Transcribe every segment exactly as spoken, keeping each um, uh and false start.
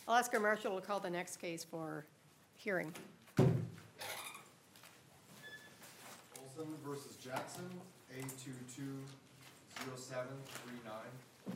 I'll ask our marshal to call the next case for hearing. Olson versus Jackson, A two two zero seven three nine.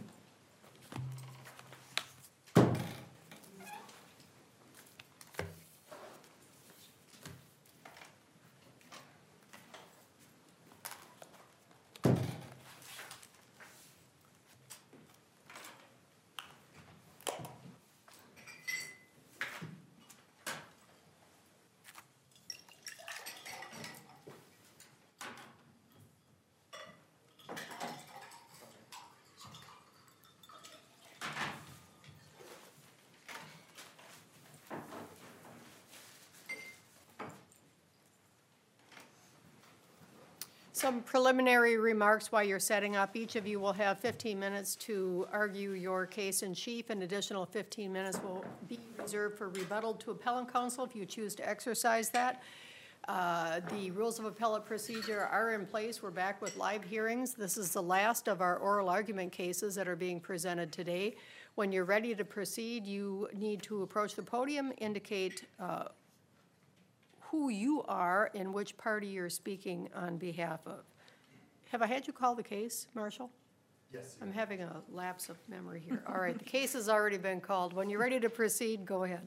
Some preliminary remarks while you're setting up. Each of you will have fifteen minutes to argue your case in chief. An additional fifteen minutes will be reserved for rebuttal to appellant counsel if you choose to exercise that. Uh, the rules of appellate procedure are in place. We're back with live hearings. This is the last of our oral argument cases that are being presented today. When you're ready to proceed, you need to approach the podium, indicate uh, who you are and which party you're speaking on behalf of. Have I had you call the case, Marshall? Yes. I'm having a lapse of memory here. All right, the case has already been called. When you're ready to proceed, go ahead.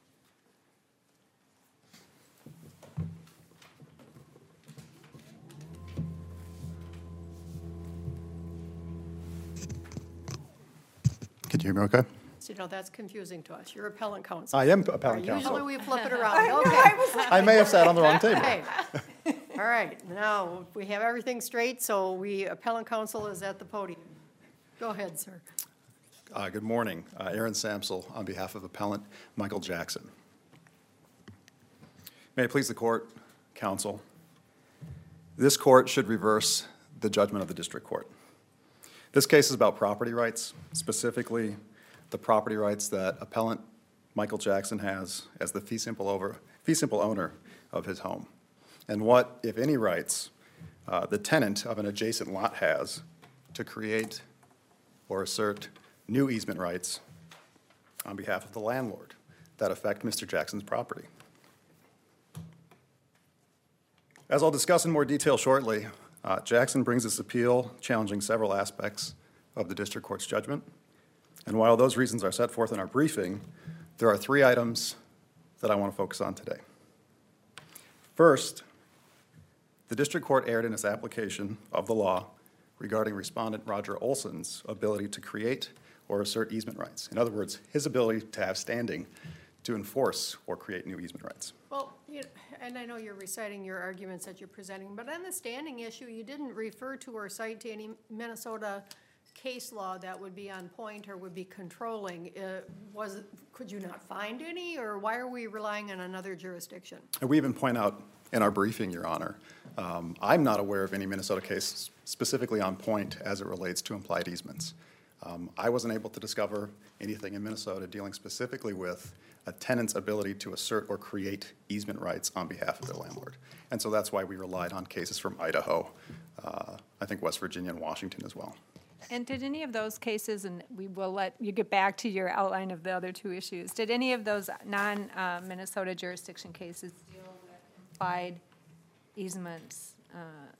Can you hear me okay? So, you know, that's confusing to us. You're appellant counsel. I am appellant Usually counsel. we flip it around. Okay. I may have sat on the wrong table. Okay. All right, now we have everything straight, so we, appellant counsel is at the podium. Go ahead, sir. Uh, good morning. Uh, Aaron Samsel on behalf of appellant Michael Jackson. May it please the court, counsel. This court should reverse the judgment of the district court. This case is about property rights, specifically the property rights that appellant Michael Jackson has as the fee simple, over, fee simple owner of his home, and what, if any, rights uh, the tenant of an adjacent lot has to create or assert new easement rights on behalf of the landlord that affect Mister Jackson's property. As I'll discuss in more detail shortly, uh, Jackson brings this appeal challenging several aspects of the district court's judgment. And while those reasons are set forth in our briefing, there are three items that I want to focus on today. First, the district court erred in its application of the law regarding respondent Roger Olson's ability to create or assert easement rights. In other words, his ability to have standing to enforce or create new easement rights. Well, you, and I know you're reciting your arguments that you're presenting, but on the standing issue, you didn't refer to or cite to any Minnesota case law that would be on point or would be controlling. Uh, was it, could you not find any, or why are we relying on another jurisdiction? And we even point out in our briefing, Your Honor, um, I'm not aware of any Minnesota case specifically on point as it relates to implied easements. Um, I wasn't able to discover anything in Minnesota dealing specifically with a tenant's ability to assert or create easement rights on behalf of their landlord. And so that's why we relied on cases from Idaho, uh, I think West Virginia and Washington as well. And did any of those cases, and we will let you get back to your outline of the other two issues, did any of those non-Minnesota uh, jurisdiction cases deal with implied easements uh,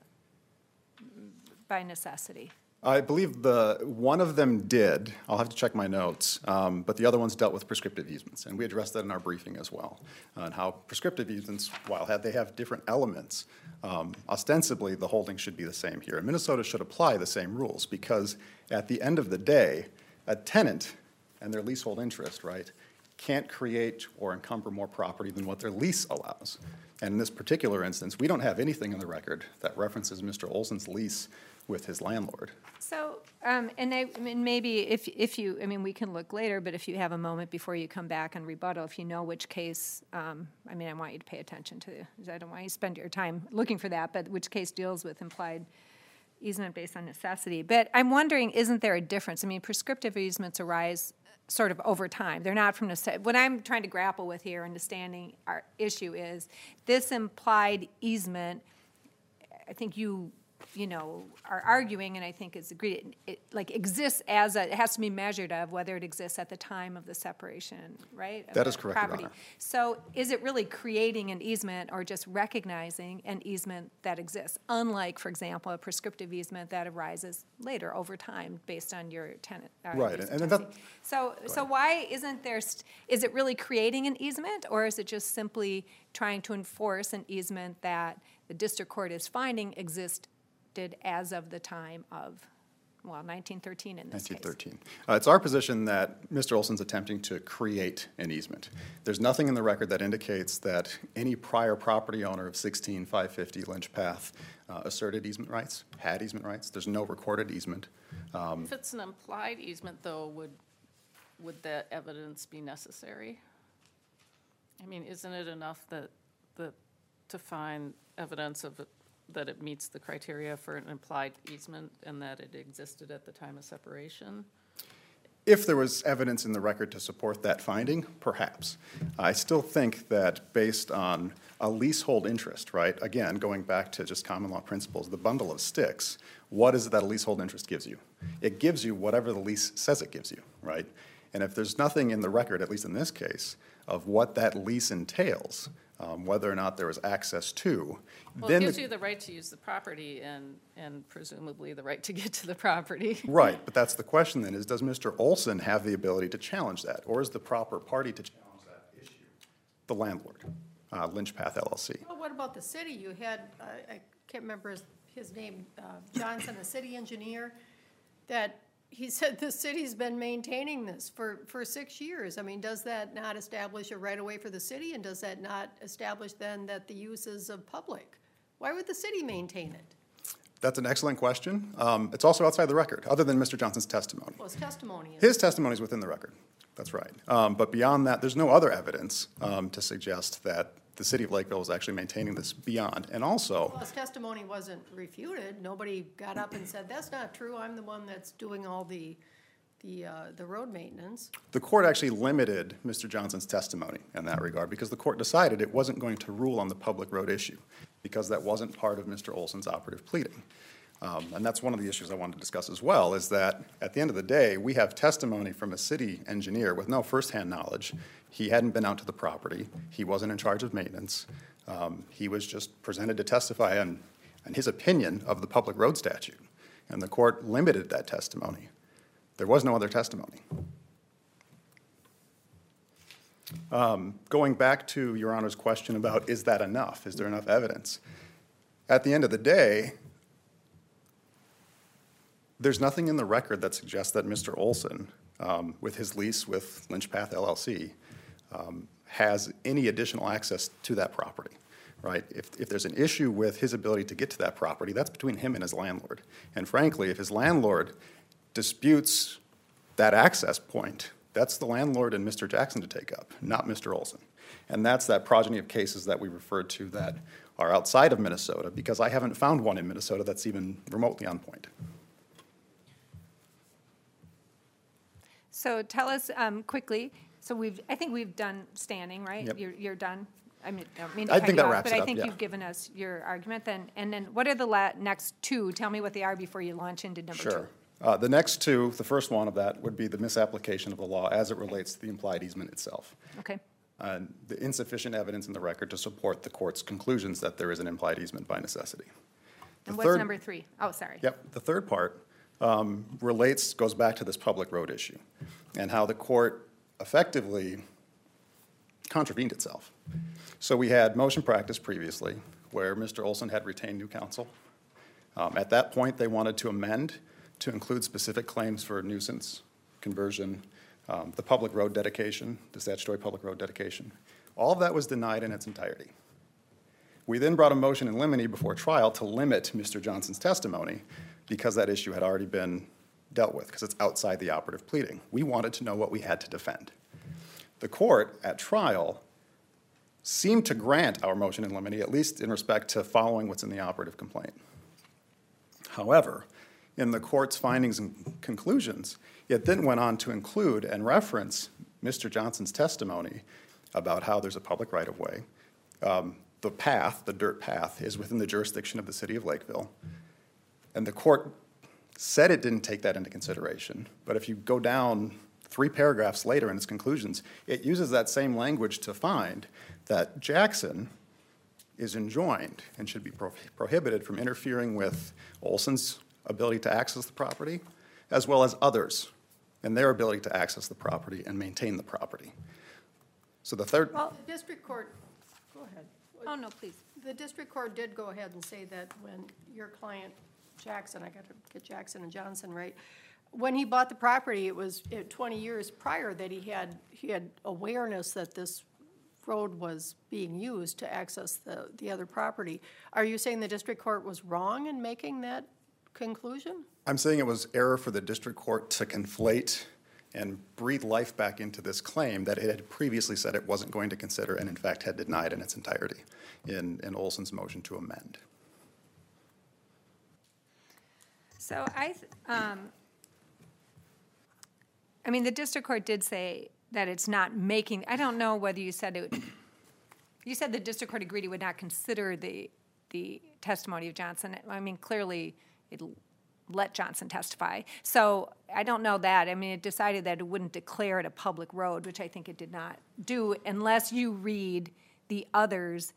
by necessity? I believe the one of them did. I'll have to check my notes, um, but the other ones dealt with prescriptive easements, and we addressed that in our briefing as well, uh, and how prescriptive easements, while they have different elements, um, ostensibly the holding should be the same here. And Minnesota should apply the same rules because at the end of the day, a tenant and their leasehold interest, right, can't create or encumber more property than what their lease allows. And in this particular instance, we don't have anything in the record that references Mister Olson's lease with his landlord. So, um, and I, I mean, maybe if if you, I mean, we can look later, but if you have a moment before you come back and rebuttal, if you know which case, um, I mean, I want you to pay attention to, I don't want you to spend your time looking for that, but which case deals with implied easement based on necessity. But I'm wondering, isn't there a difference? I mean, prescriptive easements arise sort of over time. They're not from necessity. What I'm trying to grapple with here, understanding our issue is this implied easement, I think you you know, are arguing, and I think is agreed, it, like, exists as a, it has to be measured of whether it exists at the time of the separation, right? of That the is correct, Your property. Honor. So is it really creating an easement or just recognizing an easement that exists? Unlike, for example, a prescriptive easement that arises later over time based on your tenant. uh, Right, use of and- and tenancy. that- So, so why isn't there, st- is it really creating an easement, or is it just simply trying to enforce an easement that the district court is finding existed as of the time of, well, nineteen thirteen in this case? nineteen thirteen. Uh, It's our position that Mister Olson's attempting to create an easement. There's nothing in the record that indicates that any prior property owner of sixteen five fifty Lynch Path uh, asserted easement rights, had easement rights. There's no recorded easement. Um, If it's an implied easement, though, would, would that evidence be necessary? I mean, isn't it enough that, that, to find evidence of, it- that it meets the criteria for an implied easement and that it existed at the time of separation? If there was evidence in the record to support that finding, perhaps. I still think that based on a leasehold interest, right, again, going back to just common law principles, the bundle of sticks, what is it that a leasehold interest gives you? It gives you whatever the lease says it gives you, right? And if there's nothing in the record, at least in this case, of what that lease entails, um, whether or not there was access to, Well, then it gives the- you the right to use the property and, and presumably the right to get to the property. Right, but that's the question then, is does Mister Olson have the ability to challenge that? Or is the proper party to challenge that issue the landlord, uh, Lynch Path L L C? Well, what about the city? You had, uh, I can't remember his, his name, uh, Johnson, a city engineer, that he said the city's been maintaining this for, for six years. I mean, does that not establish a right-of-way for the city? And does that not establish then that the use is of public? Why would the city maintain it? That's an excellent question. Um, It's also outside the record, other than Mister Johnson's testimony. Well, his testimony is. His testimony is within the record, that's right. Um, But beyond that, there's no other evidence um, to suggest that the city of Lakeville is actually maintaining this beyond. And also, Well, his testimony wasn't refuted. Nobody got up and said, that's not true. I'm the one that's doing all the, the, uh, the road maintenance. the court actually limited Mister Johnson's testimony in that regard because the court decided it wasn't going to rule on the public road issue because that wasn't part of Mister Olson's operative pleading. Um, And that's one of the issues I wanted to discuss as well, is that at the end of the day, we have testimony from a city engineer with no firsthand knowledge. He hadn't been out to the property. He wasn't in charge of maintenance. Um, He was just presented to testify on, on his opinion of the public road statute. And the court limited that testimony. There was no other testimony. Um, Going back to Your Honor's question about, is that enough? Is there enough evidence? At the end of the day, there's nothing in the record that suggests that Mister Olson, um, with his lease with Lynch Path L L C, um, has any additional access to that property, right? If, if there's an issue with his ability to get to that property, that's between him and his landlord. And frankly, if his landlord disputes that access point, that's the landlord and Mister Jackson to take up, not Mister Olson. And that's that progeny of cases that we referred to that are outside of Minnesota, because I haven't found one in Minnesota that's even remotely on point. So tell us um, quickly, so we've, I think we've done standing, right? Yep. You're, you're done? I mean, I don't mean to I cut think you that off, wraps but it I up, think yeah. you've given us your argument then. And then what are the la, next two? Tell me what they are before you launch into number two. Sure. Uh, The next two, the first one of that would be the misapplication of the law as it relates to the implied easement itself. Okay. And the insufficient evidence in the record to support the court's conclusions that there is an implied easement by necessity. The And what's third- number three? Oh, sorry. Yep. The third part um, relates, goes back to this public road issue and how the court effectively contravened itself. So we had motion practice previously where Mister Olson had retained new counsel. Um, At that point, they wanted to amend to include specific claims for nuisance, conversion, um, the public road dedication, the statutory public road dedication. All of that was denied in its entirety. We then brought a motion in limine before trial to limit Mister Johnson's testimony because that issue had already been dealt with, because it's outside the operative pleading. We wanted to know what we had to defend. The court at trial seemed to grant our motion in limine, at least in respect to following what's in the operative complaint. However, in the court's findings and conclusions, it then went on to include and reference Mister Johnson's testimony about how there's a public right-of-way. Um, the path, the dirt path, is within the jurisdiction of the city of Lakeville. And the court said it didn't take that into consideration, but if you go down three paragraphs later in its conclusions, it uses that same language to find that Jackson is enjoined and should be pro prohibited from interfering with Olson's ability to access the property, as well as others and their ability to access the property and maintain the property. So the third... Well, the district court, go ahead. Oh, no, please. The district court did go ahead and say that when your client, Jackson, I got to get Jackson and Johnson right, when he bought the property, it was uh, twenty years prior that he had, he had awareness that this road was being used to access the, the other property. Are you saying the district court was wrong in making that conclusion? I'm saying it was error for the district court to conflate and breathe life back into this claim that it had previously said it wasn't going to consider and in fact had denied in its entirety in, in Olson's motion to amend. So I, th- um, I mean, the district court did say that it's not making, I don't know whether you said it, you said the district court agreed it would not consider the, the testimony of Johnson. I mean, clearly it let Johnson testify. So I don't know that. I mean, it decided that it wouldn't declare it a public road, which I think it did not do, unless you read the others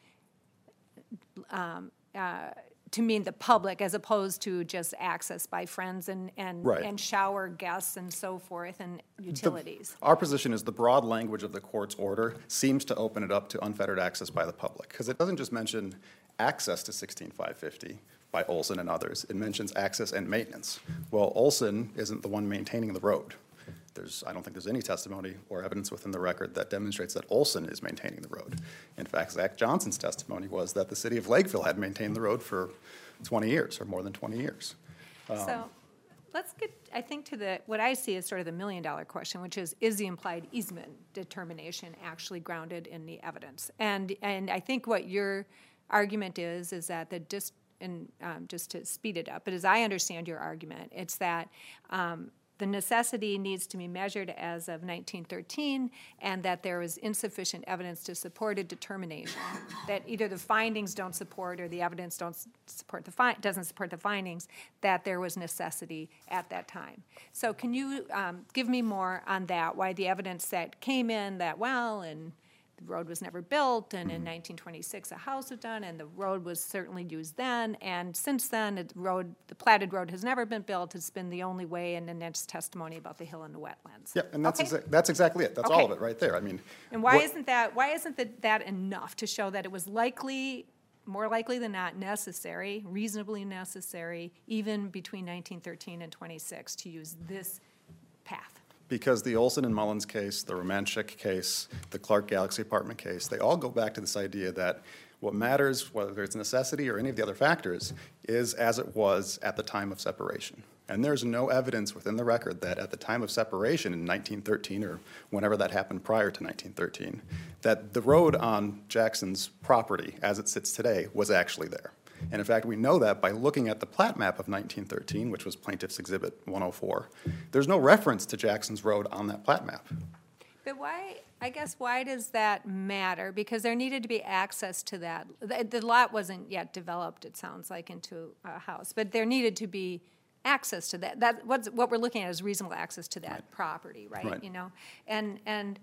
um, uh, to mean the public as opposed to just access by friends and, and, Right. and shower guests and so forth and utilities. The, our position is the broad language of the court's order seems to open it up to unfettered access by the public, because it doesn't just mention access to sixteen five fifty by Olson and others. It mentions access and maintenance. Well, Olson isn't the one maintaining the road. There's, I don't think there's any testimony or evidence within the record that demonstrates that Olson is maintaining the road. In fact, Zach Johnson's testimony was that the city of Lakeville had maintained the road for twenty years or more than twenty years. So let's get, I think, to the, what I see as sort of the million-dollar question, which is, is the implied easement determination actually grounded in the evidence? And, and I think what your argument is, is that the dis, and um, just to speed it up, but as I understand your argument, it's that um, the necessity needs to be measured as of nineteen thirteen, and that there is insufficient evidence to support a determination that either the findings don't support or the evidence don't s- support the fi- doesn't support the findings, that there was necessity at that time. So can you um, give me more on that? Why the evidence that came in that well and the road was never built, and in nineteen twenty-six a house was done, and the road was certainly used then, and since then the road, the platted road has never been built. It's been the only way, and then there's testimony about the hill and the wetlands. Yeah, and that's, Okay. exa- that's exactly it. That's all of Okay. it right there. I mean. And why what- isn't that, why isn't that, that enough to show that it was likely, more likely than not necessary, reasonably necessary, even between nineteen thirteen and twenty-six to use this path? Because the Olson and Mullins case, the Romanchik case, the Clark Galaxy Apartment case, they all go back to this idea that what matters, whether it's necessity or any of the other factors, is as it was at the time of separation. And there's no evidence within the record that at the time of separation in nineteen thirteen, or whenever that happened prior to nineteen thirteen, that the road on Jackson's property, as it sits today, was actually there. And in fact, we know that by looking at the plat map of nineteen thirteen, which was Plaintiff's Exhibit one oh four. There's no reference to Jackson's Road on that plat map. But why, I guess, why does that matter? Because there needed to be access to that. The, the lot wasn't yet developed, it sounds like, into a house, but there needed to be access to that. That, what's, what we're looking at is reasonable access to that Right. property, right? Right. You know, and, and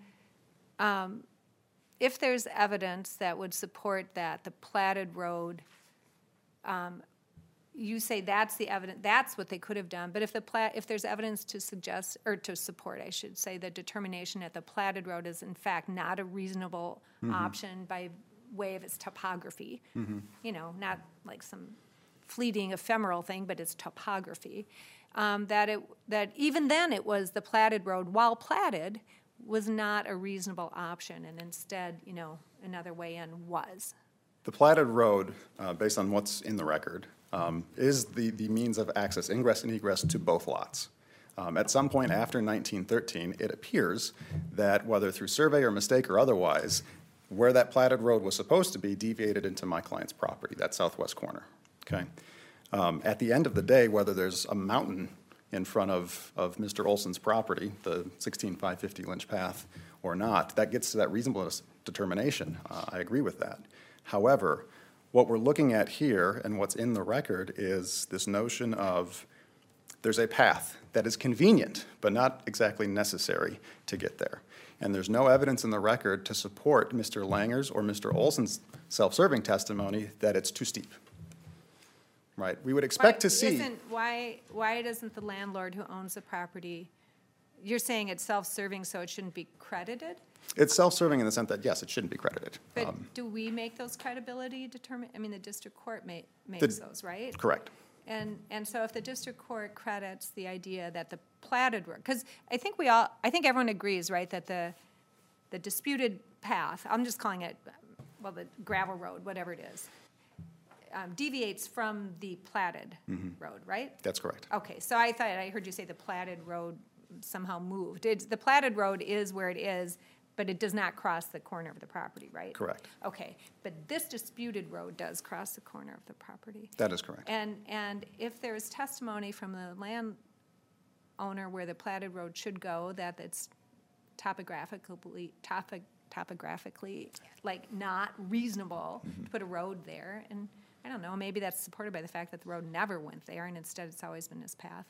um, if there's evidence that would support that, the platted road, um, you say that's the evidence, that's what they could have done, but if the plat, if there's evidence to suggest, or to support, I should say, the determination that the platted road is in fact not a reasonable option by way of its topography, you know, not like some fleeting ephemeral thing, but its topography, um, that it, that even then it was the platted road, while platted, was not a reasonable option, and instead, you know, another way in was. The platted road, uh, based on what's in the record, um, is the, the means of access, ingress and egress to both lots. Um, at some point after nineteen thirteen, it appears that whether through survey or mistake or otherwise, where that platted road was supposed to be deviated into my client's property, that southwest corner, okay? Um, at the end of the day, whether there's a mountain in front of, of Mister Olson's property, the sixteen five fifty Lynch Path, or not, that gets to that reasonableness determination. Uh, I agree with that. However, What we're looking at here and what's in the record is this notion of there's a path that is convenient, but not exactly necessary to get there. And there's no evidence in the record to support Mister Langer's or Mister Olson's self-serving testimony that it's too steep. Right? We would expect Why to see. Isn't, why, why doesn't the landlord who owns the property, you're saying it's self-serving, so it shouldn't be credited? It's self-serving in the sense that, yes, it shouldn't be credited. But Um, do we make those credibility determine, I mean, the district court ma- The- makes those, right? Correct. And, and so if the district court credits the idea that the platted road, because I think we all, I think everyone agrees, right, that the, the disputed path, I'm just calling it, well, the gravel road, whatever it is, um, deviates from the platted road, right? That's correct. Okay, so I thought, I heard you say the platted road somehow moved. It's, the platted road is where it is, but it does not cross the corner of the property, right? Correct. Okay, but this disputed road does cross the corner of the property. That is correct. And, and if there's testimony from the landowner where the platted road should go, that it's topographically, topo- topographically, like, not reasonable to put a road there, and I don't know, maybe that's supported by the fact that the road never went there, and instead it's always been this path.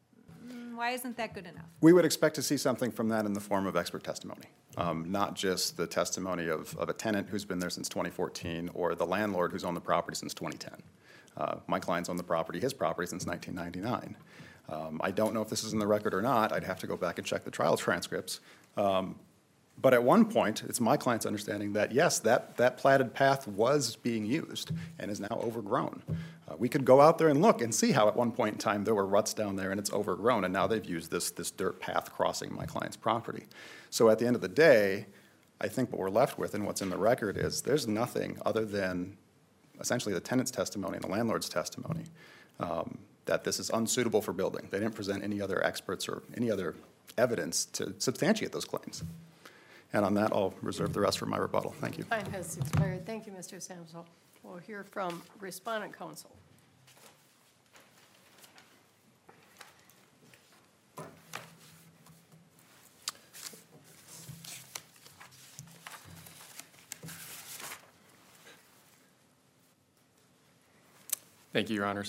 Mm, Why isn't that good enough? We would expect to see something from that in the form of expert testimony, um, not just the testimony of, of a tenant who's been there since twenty fourteen or the landlord who's owned the property since twenty ten. Uh, my client's owned the property, his property, since nineteen ninety-nine. Um, I don't know if this is in the record or not. I'd have to go back and check the trial transcripts. Um, But at one point, it's my client's understanding that, yes, that, that platted path was being used and is now overgrown. Uh, we could go out there and look and see how at one point in time there were ruts down there and it's overgrown, and now they've used this, this dirt path crossing my client's property. So at the end of the day, I think what we're left with and what's in the record is there's nothing other than essentially the tenant's testimony and the landlord's testimony um, that this is unsuitable for building. They didn't present any other experts or any other evidence to substantiate those claims. And on that, I'll reserve the rest for my rebuttal. Thank you. Time has expired. Thank you, Mister Samsel. We'll hear from Respondent Counsel. Thank you, Your Honors.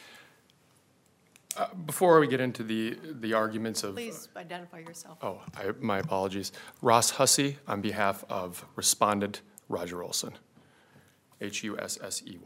Uh, Before we get into the, the arguments of... Please identify yourself. Oh, I, my apologies. Ross Hussey on behalf of Respondent Roger Olson, H U S S E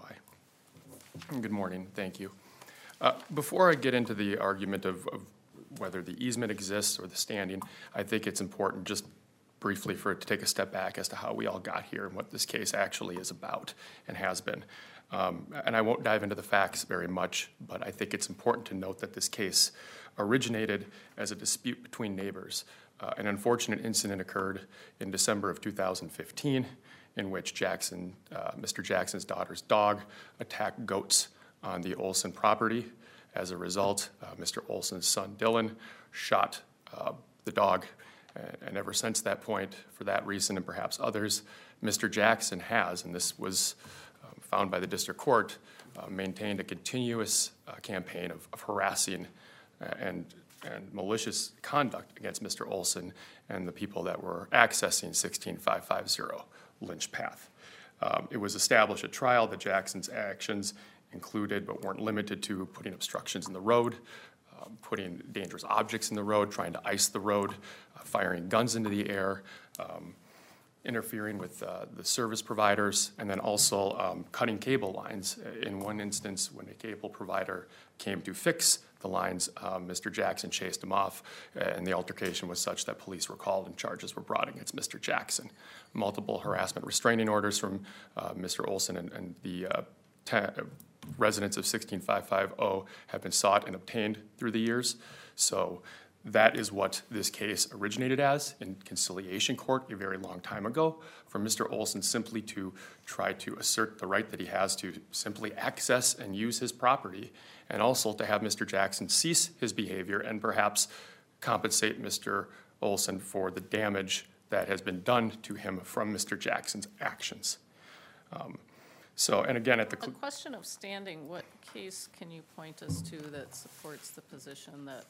Y. Good morning, thank you. Uh, Before I get into the argument of, of whether the easement exists or the standing, I think it's important just briefly for it to take a step back as to how we all got here and what this case actually is about and has been. Um, and I won't dive into the facts very much, but I think it's important to note that this case originated as a dispute between neighbors. Uh, an unfortunate incident occurred in December of two thousand fifteen in which Jackson, uh, Mister Jackson's daughter's dog attacked goats on the Olson property. As a result, uh, Mister Olson's son Dylan shot uh, the dog, and, and ever since that point, for that reason and perhaps others, Mister Jackson has, and this was um, found by the district court, uh, maintained a continuous uh, campaign of, of harassing uh, and, and malicious conduct against Mister Olson and the people that were accessing sixteen five five zero Lynch Path. Um, it was established at trial that Jackson's actions included but weren't limited to putting obstructions in the road, um, putting dangerous objects in the road, trying to ice the road, uh, firing guns into the air, um, interfering with uh, the service providers, and then also um, cutting cable lines. In one instance, when a cable provider came to fix the lines, um, Mister Jackson chased him off, and the altercation was such that police were called and charges were brought against Mister Jackson. Multiple harassment restraining orders from uh, Mister Olson and, and the uh, ten, uh, residents of sixteen five five zero have been sought and obtained through the years. So that is what this case originated as in conciliation court a very long time ago, for Mister Olson simply to try to assert the right that he has to simply access and use his property, and also to have Mister Jackson cease his behavior and perhaps compensate Mister Olson for the damage that has been done to him from Mister Jackson's actions. Um, so, and again, at the... The question of standing, what case can you point us to that supports the position that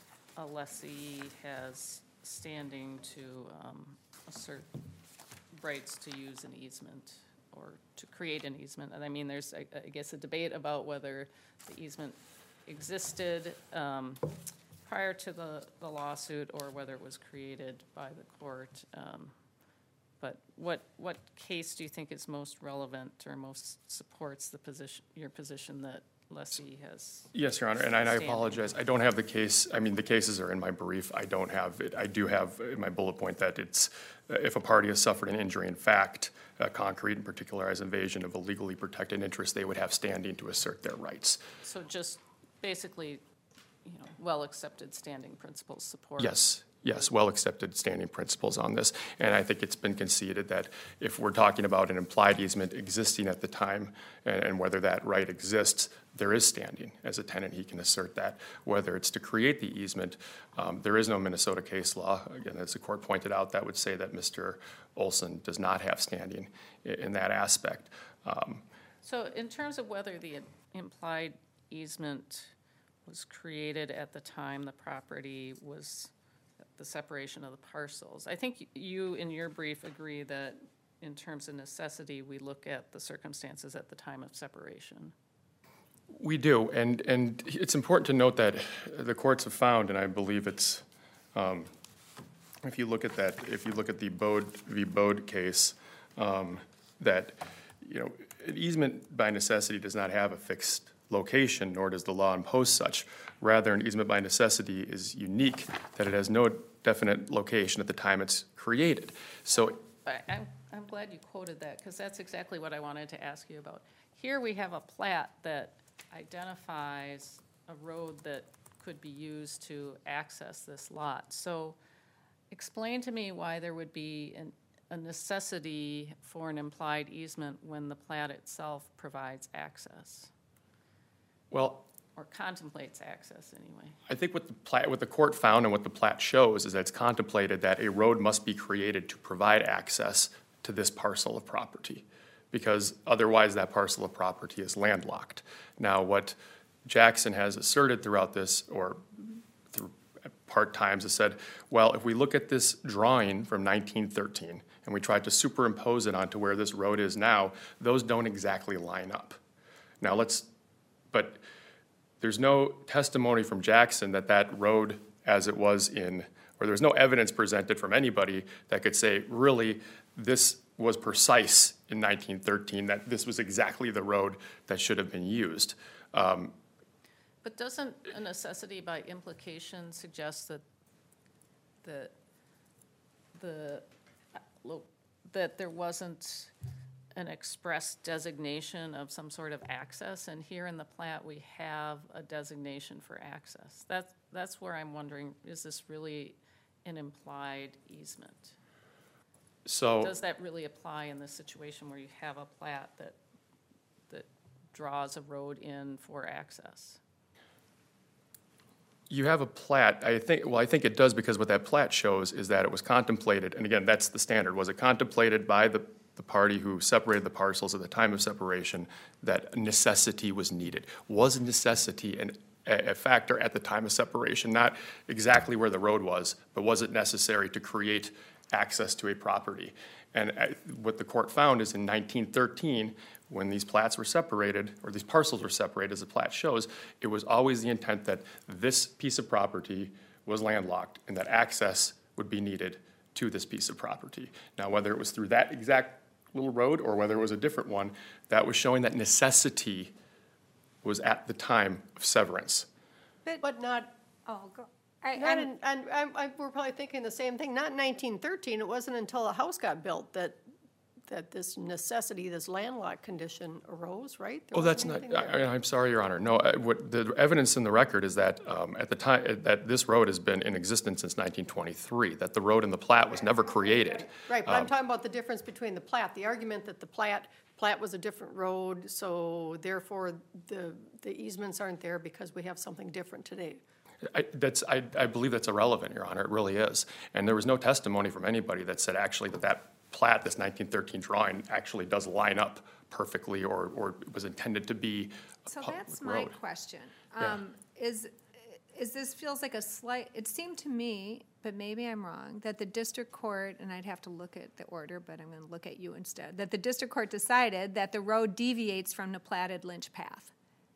a lessee has standing to um, assert rights to use an easement or to create an easement. And I mean, there's, I, I guess, a debate about whether the easement existed um, prior to the, the lawsuit or whether it was created by the court. Um, But what, what case do you think is most relevant or most supports the position, your position that lessee has? Yes, Your Honor, and I and I standing? apologize. I don't have the case, I mean, the cases are in my brief. I don't have it. I do have in my bullet point that it's, uh, if a party has suffered an injury in fact, a concrete and particularized invasion of a legally protected interest, they would have standing to assert their rights. So just basically, you know, well-accepted standing principles support? Yes, yes, well-accepted standing principles on this. And I think it's been conceded that if we're talking about an implied easement existing at the time and, and whether that right exists, there is standing. As a tenant, he can assert that. Whether it's to create the easement, um, there is no Minnesota case law. Again, as the court pointed out, that would say that Mister Olson does not have standing in, in that aspect. Um, So in terms of whether the implied easement was created at the time the property was, the separation of the parcels, I think you, in your brief, agree that in terms of necessity, we look at the circumstances at the time of separation. We do, and, and it's important to note that the courts have found, and I believe it's, um, if you look at that, if you look at the Bode v. Bode case, um, that, you know, an easement by necessity does not have a fixed location, nor does the law impose such. Rather, an easement by necessity is unique, that it has no definite location at the time it's created. So, I, I'm, I'm glad you quoted that, because that's exactly what I wanted to ask you about. Here we have a plat that identifies a road that could be used to access this lot. So explain to me why there would be an, a necessity for an implied easement when the plat itself provides access, well, or contemplates access anyway. I think what the plat, what the court found and what the plat shows is that it's contemplated that a road must be created to provide access to this parcel of property, because otherwise that parcel of property is landlocked. Now, what Jackson has asserted throughout this, or through part times, has said, well, if we look at this drawing from nineteen thirteen and we tried to superimpose it onto where this road is now, those don't exactly line up. Now let's, but there's no testimony from Jackson that that road as it was in, or there's no evidence presented from anybody that could say, really, this was precise in nineteen thirteen, that this was exactly the road that should have been used. Um, But doesn't a necessity by implication suggest that the, the, lo- that there wasn't an express designation of some sort of access? And here in the plat, we have a designation for access. That's, that's where I'm wondering, is this really an implied easement? So. Does that really apply in this situation where you have a plat that, that draws a road in for access? You have a plat, I think, well, I think it does, because what that plat shows is that it was contemplated, and again, that's the standard. Was it contemplated by the, the party who separated the parcels at the time of separation that necessity was needed? Was necessity an, a, a factor at the time of separation? Not exactly where the road was, but was it necessary to create access to a property? And I, what the court found is in nineteen thirteen, when these plats were separated, or these parcels were separated, as the plat shows, it was always the intent that this piece of property was landlocked and that access would be needed to this piece of property. Now, whether it was through that exact little road or whether it was a different one, that was showing that necessity was at the time of severance. But not, Oh, go, I, not I'm, in, and I, I, we're probably thinking the same thing, not in nineteen thirteen, it wasn't until a house got built that, that this necessity, this landlocked condition arose, right? There Oh, that's wasn't not, anything there. I, I'm sorry, Your Honor. No, I- what, the evidence in the record is that um, at the time, that this road has been in existence since nineteen twenty-three, that the road in the plat was never created. Right, but I'm Um, talking about the difference between the plat, the argument that the plat, plat was a different road, so therefore the, the easements aren't there because we have something different today. I, that's, I, I believe that's irrelevant, Your Honor, it really is. And there was no testimony from anybody that said actually that that plat, this nineteen thirteen drawing, actually does line up perfectly or, or was intended to be a so public that's my road. question. Yeah. Um, is, is because this feels like a slight, it seemed to me, but maybe I'm wrong, that the district court, and I'd have to look at the order, but I'm gonna look at you instead, that the district court decided that the road deviates from the platted Lynch path.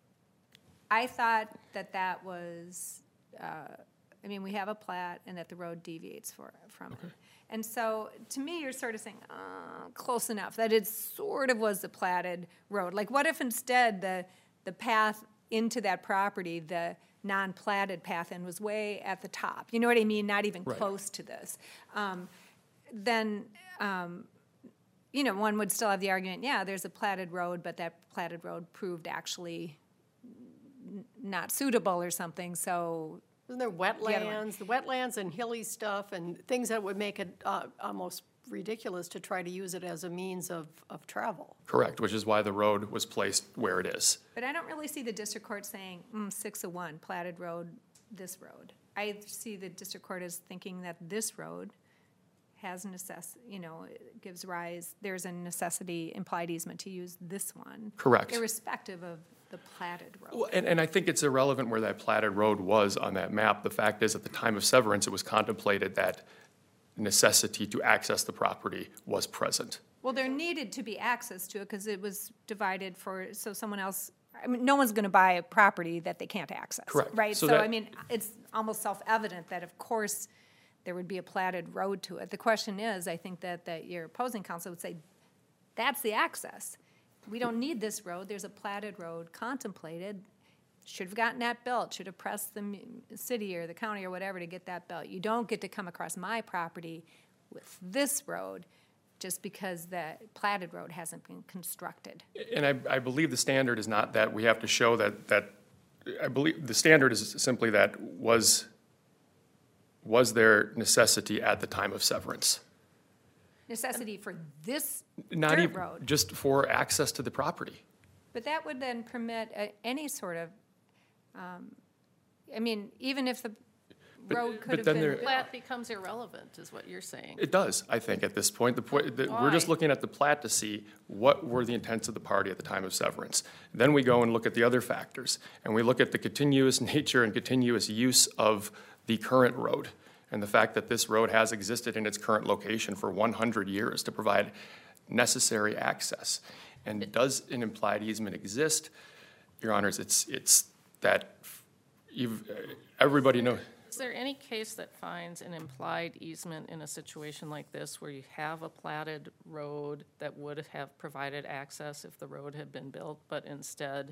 I thought that that was, uh, I mean, we have a plat and that the road deviates for, from it. And so, to me, you're sort of saying, uh, close enough, that it sort of was the platted road. Like, what if instead the, the path into that property, the non-platted path end was way at the top? You know what I mean? Not even Right. close to this. Um, then, um, you know, one would still have the argument, yeah, there's a platted road, but that platted road proved actually n- not suitable or something, so Isn't there other one. wetlands, the wetlands and hilly stuff and things that would make it uh, almost ridiculous to try to use it as a means of, of travel? Correct, which is why the road was placed where it is. But I don't really see the district court saying, mm, six of one, platted road, this road. I see the district court as thinking that this road has necess, you know, it gives rise, there's a necessity, implied easement to use this one. Correct. Irrespective of the platted road. Well, And, and I think it's irrelevant where that platted road was on that map. The fact is, at the time of severance, it was contemplated that necessity to access the property was present. Well, there needed to be access to it because it was divided for, so someone else, I mean, no one's going to buy a property that they can't access. Correct. Right? So So, that- I mean, it's almost self-evident that, of course, there would be a platted road to it. The question is, I think that, that your opposing counsel would say, that's the access. We don't need this road. There's a platted road contemplated. Should have gotten that built, should have pressed the mu- city or the county or whatever to get that built. You don't get to come across my property with this road just because the platted road hasn't been constructed. And I, I believe the standard is not that we have to show that, that, I believe, the standard is simply that was, was there necessity at the time of severance? Necessity for this Not dirt even, road. just for access to the property. But that would then permit uh, any sort of, um, I mean, even if the road could but have then been there- built. Plat becomes irrelevant, is what you're saying. It does, I think, at this point. The point, the- we're just Why? looking at the plat to see what were the intents of the party at the time of severance. Then we go and look at the other factors, and we look at the continuous nature and continuous use of the current road, and the fact that this road has existed in its current location for one hundred years to provide necessary access. And does an implied easement exist? Your Honors, it's, it's that, you've, everybody knows. Is there any case that finds an implied easement in a situation like this where you have a platted road that would have provided access if the road had been built, but instead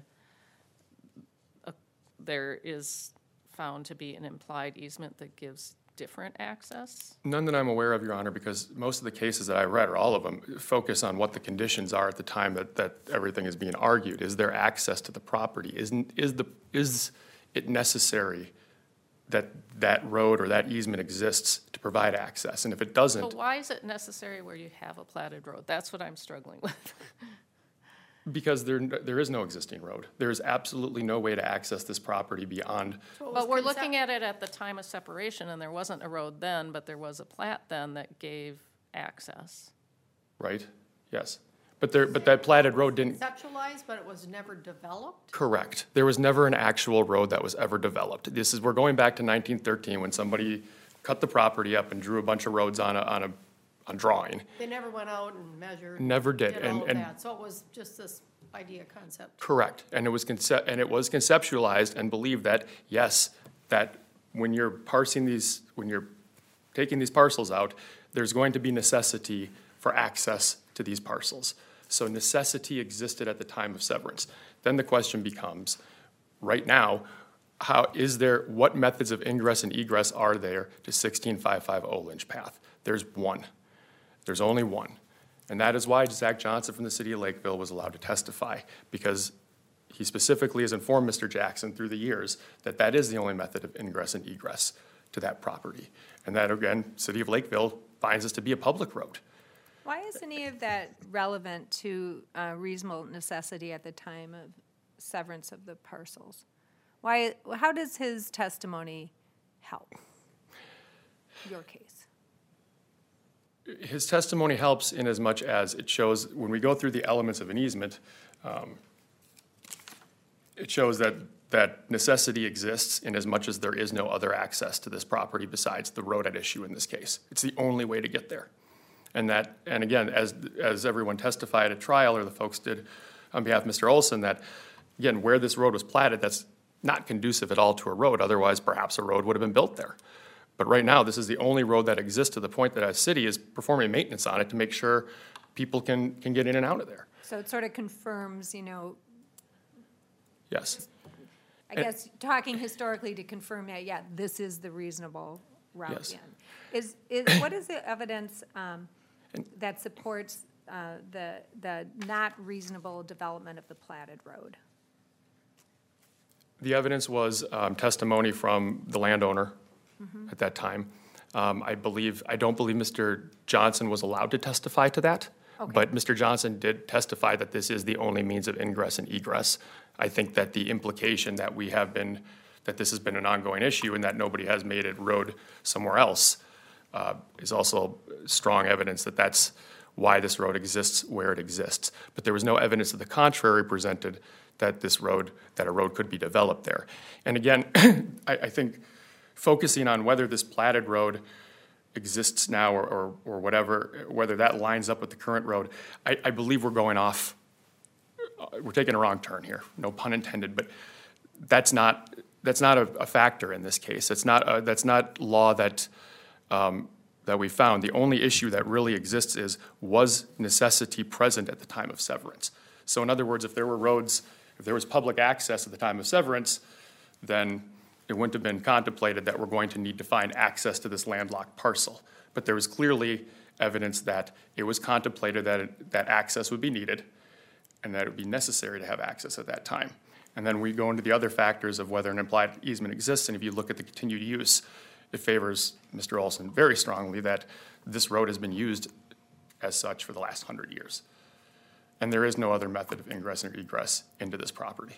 a- there is found to be an implied easement that gives different access? None that I'm aware of, Your Honor, because most of the cases that I read, or all of them, focus on what the conditions are at the time that, that everything is being argued. Is there access to the property? Isn't, is the, is it necessary that that road or that easement exists to provide access? And if it So doesn't, why is it necessary where you have a platted road? That's what I'm struggling with. because there, there is no existing road. There is absolutely no way to access this property beyond, But we're looking at it at the time of separation, and there wasn't a road then, but there was a plat then that gave access. right? Yes. But there, but that platted road didn't, Conceptualized, but it was never developed? correct. There was never an actual road that was ever developed. This is, we're going back to nineteen thirteen when somebody cut the property up and drew a bunch of roads on a, on a, on drawing. They never went out and measured? Never did, Did and- all of and- that, so it was just this idea concept? Correct. And it was concept, and it was conceptualized and believed that, yes, that when you're parsing these, when you're taking these parcels out, there's going to be necessity for access to these parcels. So necessity existed at the time of severance. Then the question becomes, right now, how, is there, what methods of ingress and egress are there to sixteen five five oh Lynch Path? There's one. There's only one. And that is why Zach Johnson from the city of Lakeville was allowed to testify, because he specifically has informed Mister Jackson through the years that that is the only method of ingress and egress to that property. And that, again, city of Lakeville finds this to be a public road. Why is any of that relevant to uh, reasonable necessity at the time of severance of the parcels? Why, how does his testimony help your case? His testimony helps in as much as it shows, when we go through the elements of an easement, um, it shows that that necessity exists in as much as there is no other access to this property besides the road at issue in this case. It's the only way to get there. And that, and again, as, as everyone testified at trial, or the folks did on behalf of Mister Olson, that, again, where this road was platted, that's not conducive at all to a road. Otherwise, perhaps a road would have been built there. But right now, this is the only road that exists to the point that a city is performing maintenance on it to make sure people can, can get in and out of there. So it sort of confirms, you know, Yes. I guess, talking historically to confirm that, yeah, this is the reasonable route Yes. in. Is, is, what is the evidence um, that supports uh, the, the not reasonable development of the platted road? The evidence was um, testimony from the landowner at that time. Um, I believe, I don't believe Mister Johnson was allowed to testify to that. Okay. But Mister Johnson did testify that this is the only means of ingress and egress. I think that the implication that we have been, that this has been an ongoing issue and that nobody has made it road somewhere else uh, is also strong evidence that that's why this road exists where it exists. But there was no evidence to the contrary presented that this road, that a road could be developed there. And again, I, I think focusing on whether this platted road exists now or, or, or whatever, whether that lines up with the current road, I, I believe we're going off, uh, we're taking a wrong turn here, no pun intended, but that's not, that's not a, a factor in this case. It's not, a, that's not law that, um, that we found. The only issue that really exists is, was necessity present at the time of severance? So in other words, if there were roads, if there was public access at the time of severance, then it wouldn't have been contemplated that we're going to need to find access to this landlocked parcel. But there was clearly evidence that it was contemplated that, it, that access would be needed and that it would be necessary to have access at that time. And then we go into the other factors of whether an implied easement exists, and if you look at the continued use, it favors Mister Olson very strongly that this road has been used as such for the last hundred years. And there is no other method of ingress or egress into this property.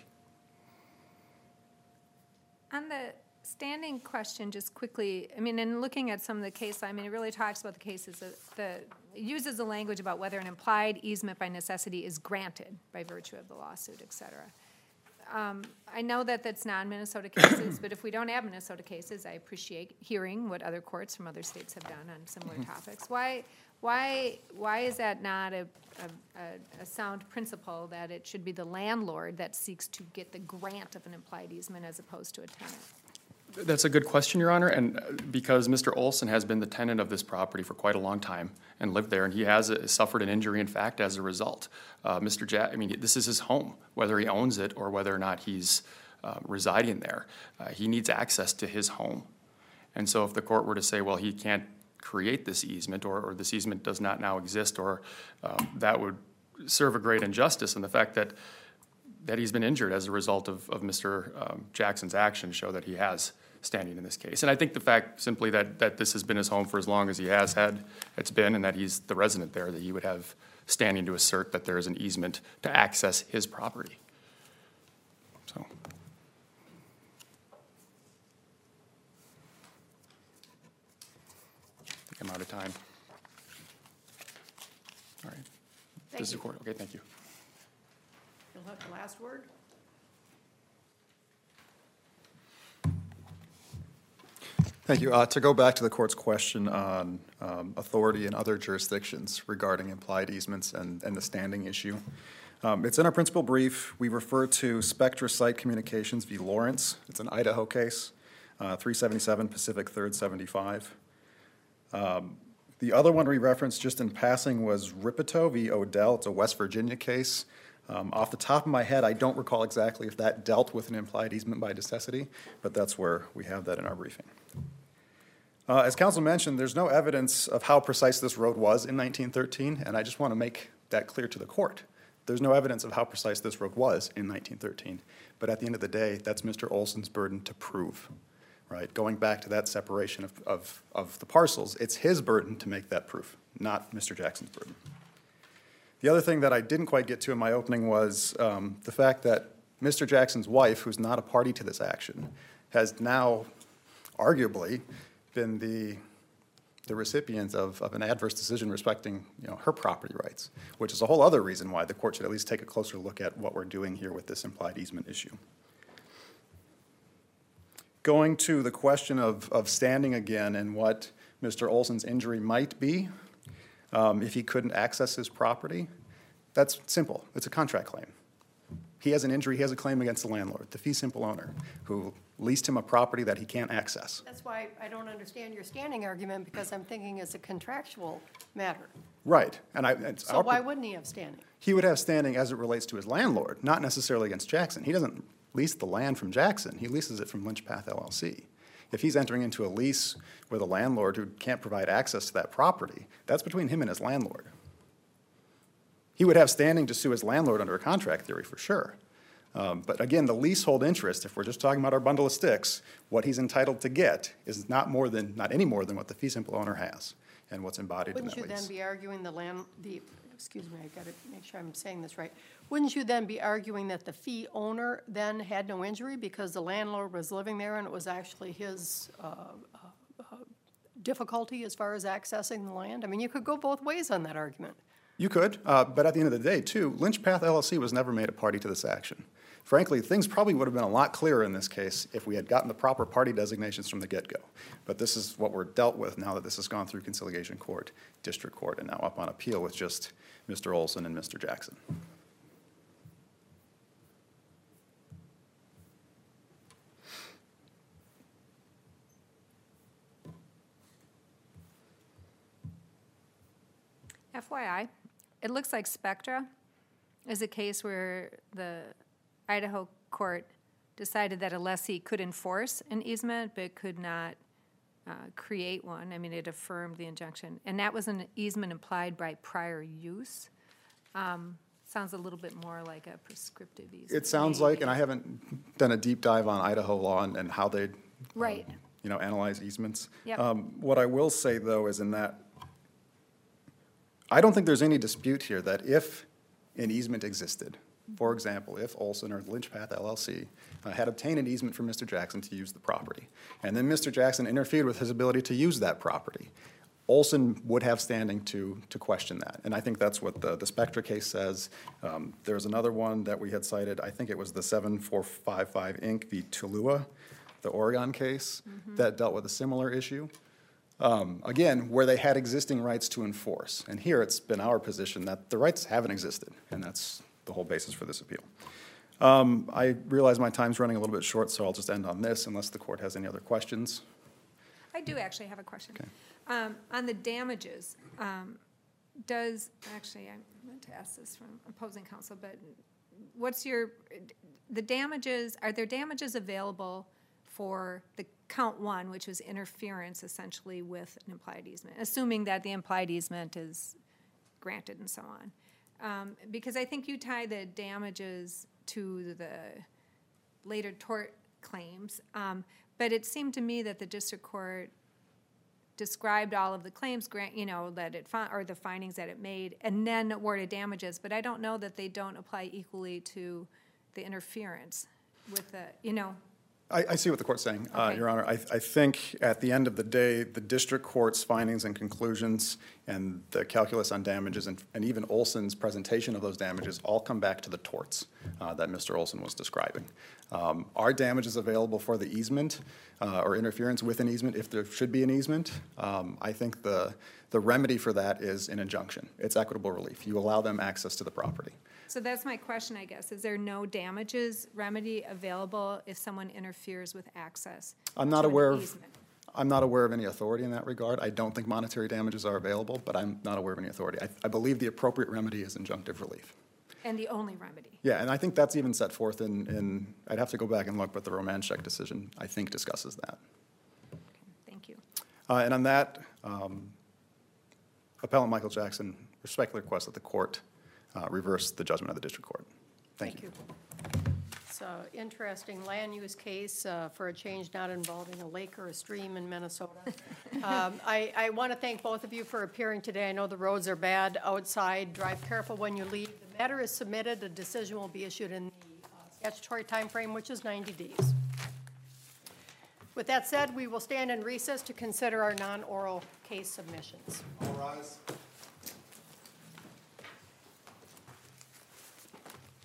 On the standing question, just quickly, I mean, in looking at some of the case, I mean, it really talks about the cases, that the, it uses the language about whether an implied easement by necessity is granted by virtue of the lawsuit, et cetera. Um, I know that that's non-Minnesota cases, but if we don't have Minnesota cases, I appreciate hearing what other courts from other states have done on similar topics. Why, why, why is that not a, a, a sound principle that it should be the landlord that seeks to get the grant of an implied easement as opposed to a tenant? That's a good question, Your Honor, and because Mister Olson has been the tenant of this property for quite a long time and lived there, and he has uh, suffered an injury, in fact, as a result. Uh, Mister Jack, I mean, this is his home, whether he owns it or whether or not he's uh, residing there. Uh, he needs access to his home. And so if the court were to say, well, he can't create this easement, or, or this easement does not now exist, or um, that would serve a great injustice in the fact that that he's been injured as a result of, of Mister Um, Jackson's actions show that he has standing in this case. And I think the fact simply that, that this has been his home for as long as he has had, it's been, and that he's the resident there, that he would have standing to assert that there is an easement to access his property. So. I think I'm out of time. All right. Thank This is you. the court. Okay, thank you. You'll have the last word. Thank you. Uh, to go back to the court's question on um, authority in other jurisdictions regarding implied easements and, and the standing issue, um, it's in our principal brief. We refer to Spectra Site Communications v. Lawrence. It's an Idaho case, uh, three seventy-seven Pacific third seventy-five. Um, the other one we referenced just in passing was Ripito v. Odell. It's a West Virginia case. Um, off the top of my head, I don't recall exactly if that dealt with an implied easement by necessity, but that's where we have that in our briefing. Uh, as counsel mentioned, there's no evidence of how precise this road was in nineteen thirteen, and I just want to make that clear to the court. There's no evidence of how precise this road was in nineteen thirteen, but at the end of the day, that's Mister Olson's burden to prove, right? Going back to that separation of, of, of the parcels, it's his burden to make that proof, not Mister Jackson's burden. The other thing that I didn't quite get to in my opening was um, the fact that Mister Jackson's wife, who's not a party to this action, has now arguably been the, the recipient of, of an adverse decision respecting, you know, her property rights, which is a whole other reason why the court should at least take a closer look at what we're doing here with this implied easement issue. going to the question of, of standing again and what Mister Olson's injury might be, um, if he couldn't access his property, that's simple. It's a contract claim. He has an injury, he has a claim against the landlord, the fee simple owner, who leased him a property that he can't access. That's why I don't understand your standing argument, because I'm thinking it's a contractual matter. Right, and I, it's So our- why wouldn't he have standing? he would have standing as it relates to his landlord, not necessarily against Jackson. He doesn't lease the land from Jackson, he leases it from Lynch Path L L C. If he's entering into a lease with a landlord who can't provide access to that property, that's between him and his landlord. He would have standing to sue his landlord under a contract theory for sure. Um, but again, the leasehold interest, if we're just talking about our bundle of sticks, what he's entitled to get is not more than, not any more than what the fee simple owner has and what's embodied in Wouldn't that you then lease. be arguing the land, the, excuse me, I gotta make sure I'm saying this right. Wouldn't you then be arguing that the fee owner then had no injury because the landlord was living there and it was actually his uh, uh, uh, difficulty as far as accessing the land? I mean, you could go both ways on that argument. You could, uh, but at the end of the day, too, Lynch Path L L C was never made a party to this action. Frankly, things probably would have been a lot clearer in this case if we had gotten the proper party designations from the get-go. But this is what we're dealt with now that this has gone through conciliation court, district court, and now up on appeal with just Mister Olson and Mister Jackson. F Y I, it looks like Spectra is a case where the Idaho court decided that a lessee could enforce an easement but could not uh, create one. I mean, it affirmed the injunction. And that was an easement implied by prior use. Um, Sounds a little bit more like a prescriptive easement. It sounds like, and I haven't done a deep dive on Idaho law and, and how they, Right. you know, analyze easements. Yep. Um, what I will say, though, is in that I don't think there's any dispute here that if an easement existed, for example, if Olson or Lynch Path L L C uh, had obtained an easement from Mister Jackson to use the property, and then Mister Jackson interfered with his ability to use that property, Olson would have standing to, to question that. And I think that's what the, the Spectra case says. Um, there's another one that we had cited, I think it was the seven four five five Incorporated v. Tulua, the Oregon case, that dealt with a similar issue. Um, again, where they had existing rights to enforce. And here it's been our position that the rights haven't existed, and that's the whole basis for this appeal. Um, I realize my time's running a little bit short, so I'll just end on this unless the court has any other questions. I do actually have a question. Okay. Um, on the damages, um, does, actually, I meant to ask this from opposing counsel, but what's your, the damages, are there damages available for the count one, which was interference essentially with an implied easement, assuming that the implied easement is granted and so on? Um, because I think you tie the damages to the later tort claims, um, but it seemed to me that the district court described all of the claims, grant, you know, that it found, or the findings that it made, and then awarded damages, but I don't know that they don't apply equally to the interference with the, you know. I, I see what the court's saying, uh, Okay. Your Honor. I, I think at the end of the day, the district court's findings and conclusions and the calculus on damages and, and even Olson's presentation of those damages all come back to the torts uh, that Mister Olson was describing. Um, are damages available for the easement uh, or interference with an easement if there should be an easement? Um, I think the, the remedy for that is an injunction. It's equitable relief. You allow them access to the property. So that's my question, I guess. Is there no damages remedy available if someone interferes with access? I'm not to an aware of, easement? I'm not aware of any authority in that regard. I don't think monetary damages are available, but I'm not aware of any authority. I, I believe the appropriate remedy is injunctive relief. And the only remedy? Yeah, and I think that's even set forth in, in I'd have to go back and look, but the Romanchek decision, I think, discusses that. Okay, thank you. Uh, and on that, um, Appellant Michael Jackson respectfully requests that the court uh, reverse the judgment of the district court. Thank you. It's an interesting land use case uh, for a change not involving a lake or a stream in Minnesota. um, I, I want to thank both of you for appearing today. I know the roads are bad outside. Drive careful when you leave. The matter is submitted. A decision will be issued in the uh, statutory timeframe, which is ninety days. With that said, we will stand in recess to consider our non-oral case submissions. All rise.